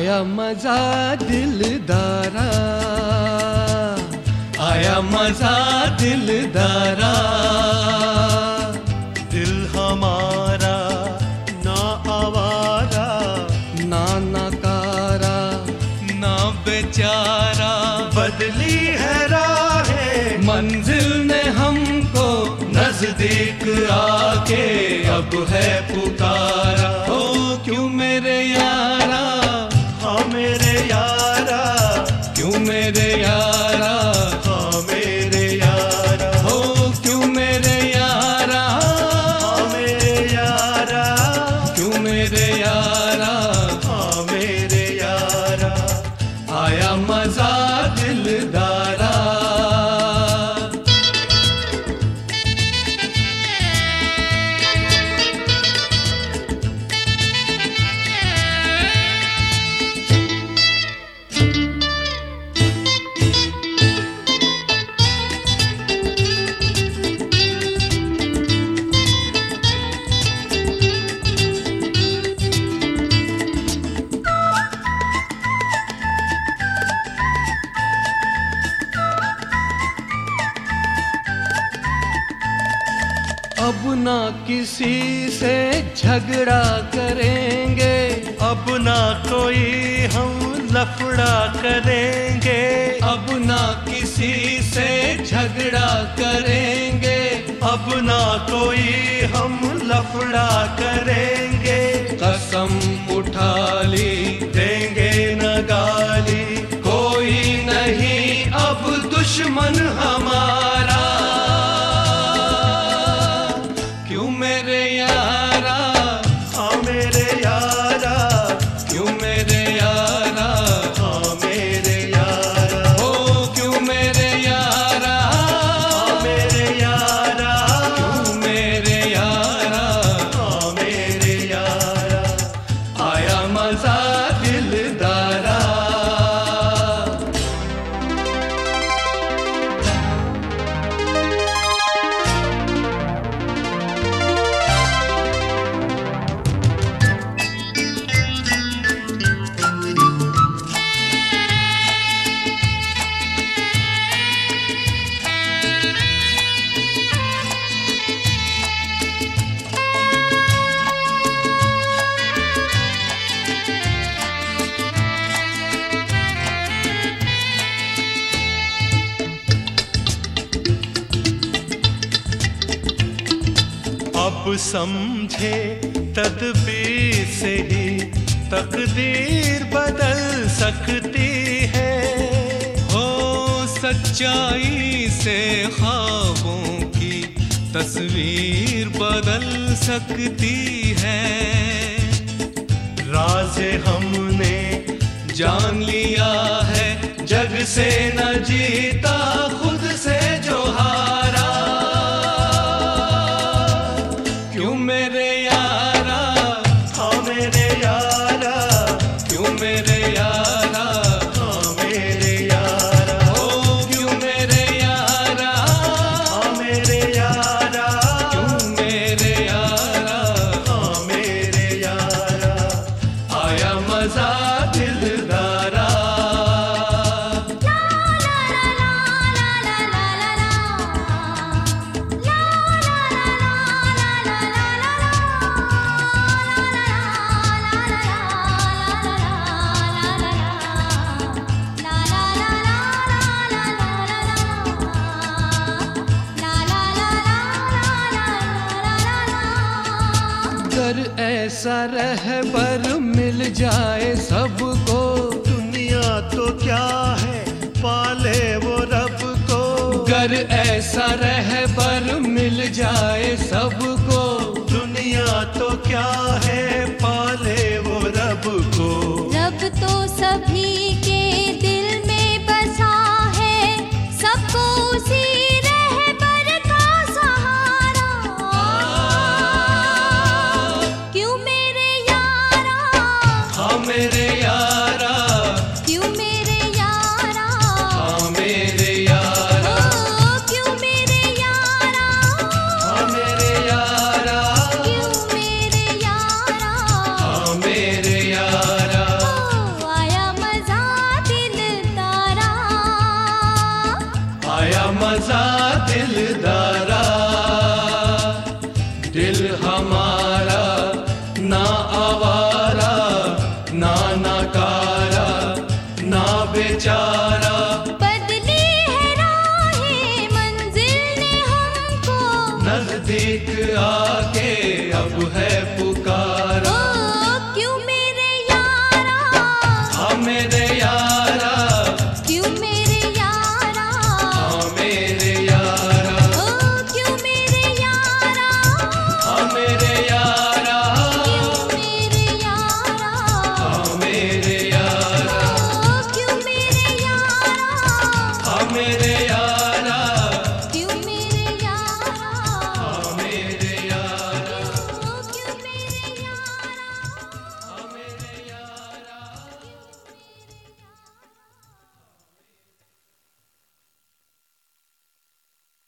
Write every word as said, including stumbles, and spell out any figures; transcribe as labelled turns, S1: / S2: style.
S1: आया मजा दिलदारा, आया मजा दिलदारा।
S2: दिल हमारा ना आवारा,
S1: ना नकारा,
S2: ना बेचारा, बदली है राहें
S1: मंजिल ने हमको
S2: नजदीक आके अब है पुकारा।
S1: ओ क्यों मेरे यारा,
S2: हाँ मेरे यारा,
S1: क्यों मेरे यारा,
S2: हाँ मेरे यारा,
S1: ओ क्यों मेरे यारा,
S2: हाँ मेरे यारा,
S1: क्यों मेरे यारा,
S2: हाँ मेरे यारा।
S1: आया मजा दिलदारा। अब ना किसी से झगड़ा करेंगे,
S2: अब ना कोई हम लफड़ा करेंगे,
S1: अब ना किसी से झगड़ा करेंगे,
S2: अब ना कोई हम लफड़ा करेंगे।
S1: कसम उठा ली
S2: देंगे न गाली,
S1: कोई नहीं अब दुश्मन हमारा। क्यों मेरे यारा,
S2: हाँ मेरे यारा,
S1: क्यों मेरे यारा,
S2: हाँ मेरे यारा,
S1: ओ क्यों मेरे यारा,
S2: हाँ मेरे यारा,
S1: क्यों मेरे यारा,
S2: हाँ मेरे यारा।
S1: आया मजा दिलदारा।
S2: अब समझे तदबीर से ही तकदीर बदल सकती है।
S1: हो सच्चाई से ख्वाबों की तस्वीर बदल सकती है।
S2: राज़े हमने
S1: जान लिया है जग से न जीता खुद से जो हारा। क्यों मेरे यारा,
S2: हाँ मेरे यारा,
S1: क्यों मेरे यारा,
S2: हाँ मेरे यारा,
S1: ओ क्यों मेरे यारा,
S2: हाँ मेरे यारा,
S1: क्यों मेरे यारा,
S2: हाँ मेरे यारा।
S1: आया मजा दिलदारा। अगर ऐसा रहबर मिल जाए सबको,
S2: दुनिया तो क्या है पाले वो रब को।
S1: अगर ऐसा रहबर मिल जाए सबको,
S2: दुनिया तो क्या है पाले वो रब को।
S3: रब तो सभी के दिल में बसा है, सबको उसी रहबर का सहारा। क्यों मेरे यारा,
S1: हाँ मेरे यारा,
S3: क्यों मेरे यारा,
S1: हाँ मेरे यारा,
S3: ओ क्यों मेरे यारा,
S1: हाँ मेरे यारा, दिल हमारा ना आवारा, ना नकारा, ना बेचारा।
S3: बदली है राहें मंजिल ने हमको,
S1: नजदीक आके अब है